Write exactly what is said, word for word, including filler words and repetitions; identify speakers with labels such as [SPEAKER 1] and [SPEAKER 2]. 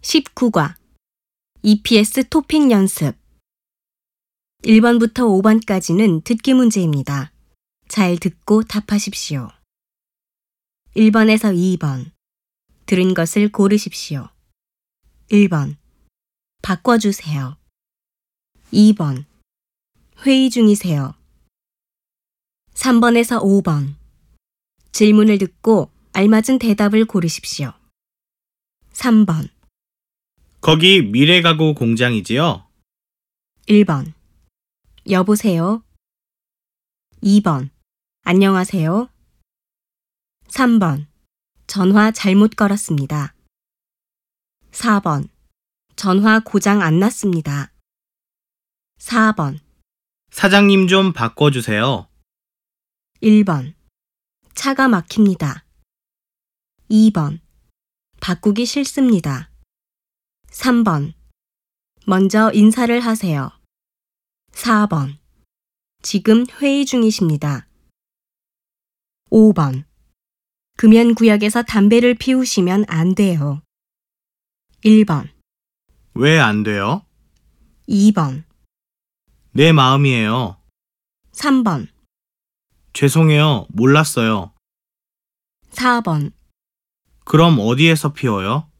[SPEAKER 1] 십구 과 이피에스 토픽 연습 일 번부터 오 번까지는 듣기 문제입니다. 잘 듣고 답하십시오. 일 번에서 이 번 들은 것을 고르십시오. 일 번 바꿔주세요. 이 번 회의 중이세요. 삼 번에서 오 번 질문을 듣고 알맞은 대답을 고르십시오. 삼 번
[SPEAKER 2] 거기 미래가구 공장이지요?
[SPEAKER 1] 일 번 여보세요. 이 번 안녕하세요. 삼 번 전화 잘못 걸었습니다. 사 번 전화 고장 안 났습니다. 사 번
[SPEAKER 2] 사장님 좀 바꿔주세요.
[SPEAKER 1] 일 번 차가 막힙니다. 이 번 바꾸기 싫습니다. 삼 번 먼저 인사를 하세요. 사 번 지금 회의 중이십니다. 오 번 금연구역에서 담배를 피우시면 안 돼요. 일 번
[SPEAKER 2] 왜 안 돼요?
[SPEAKER 1] 이 번
[SPEAKER 2] 내 마음이에요.
[SPEAKER 1] 삼 번
[SPEAKER 2] 죄송해요. 몰랐어요.
[SPEAKER 1] 사 번
[SPEAKER 2] 그럼 어디에서 피워요?